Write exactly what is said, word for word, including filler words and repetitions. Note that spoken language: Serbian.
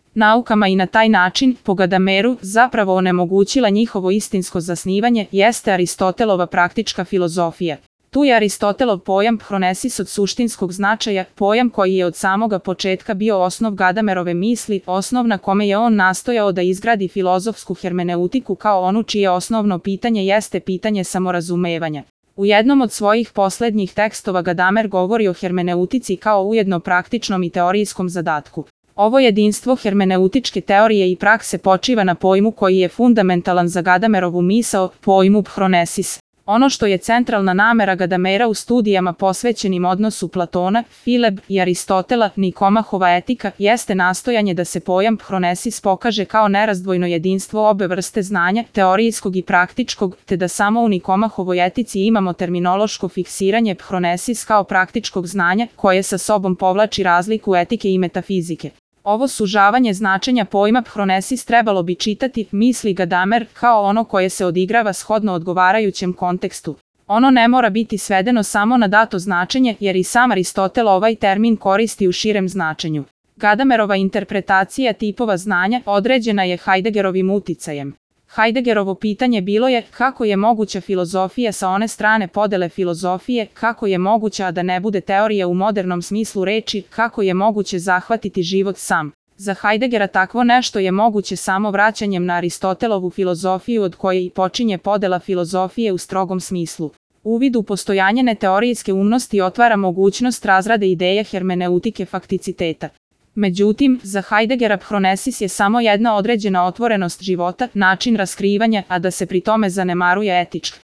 naukama i na taj način, po Gadameru, zapravo onemogućila njihovo istinsko zasnivanje, jeste Aristotelova praktička filozofija. Tu je Aristotelov pojam phronesis od suštinskog značaja, pojam koji je od samoga početka bio osnov Gadamerove misli, osnov na kome je on nastojao da izgradi filozofsku hermeneutiku kao onu čije osnovno pitanje jeste pitanje samorazumevanja. U jednom od svojih poslednjih tekstova Gadamer govori o hermeneutici kao ujedno praktičnom i teorijskom zadatku. Ovo jedinstvo hermeneutičke teorije i prakse počiva na pojmu koji je fundamentalan za Gadamerovu misao, pojmu phronesis. Ono što je centralna namera Gadamera u studijama posvećenim odnosu Platona, Fileb i Aristotela, Nikomahova etika, jeste nastojanje da se pojam phronesis pokaže kao nerazdvojno jedinstvo obe vrste znanja, teorijskog i praktičkog, te da samo u Nikomahovoj etici imamo terminološko fiksiranje phronesis kao praktičkog znanja, koje sa sobom povlači razliku etike i metafizike. Ovo sužavanje značenja pojma phronesis trebalo bi čitati, misli Gadamer, kao ono koje se odigrava shodno odgovarajućem kontekstu. Ono ne mora biti svedeno samo na dato značenje, jer i sam Aristotel ovaj termin koristi u širem značenju. Gadamerova interpretacija tipova znanja određena je Heideggerovim uticajem. Heideggerovo pitanje bilo je kako je moguća filozofija sa one strane podele filozofije, kako je moguća a da ne bude teorija u modernom smislu reči, kako je moguće zahvatiti život sam. Za Heideggera takvo nešto je moguće samo vraćanjem na Aristotelovu filozofiju od koje i počinje podela filozofije u strogom smislu. Uvid u postojanje neteorijske umnosti otvara mogućnost razrade ideje hermeneutike fakticiteta. Međutim, za Heideggera phronesis je samo jedna određena otvorenost života, način raskrivanja, a da se pri tome zanemaruje etička.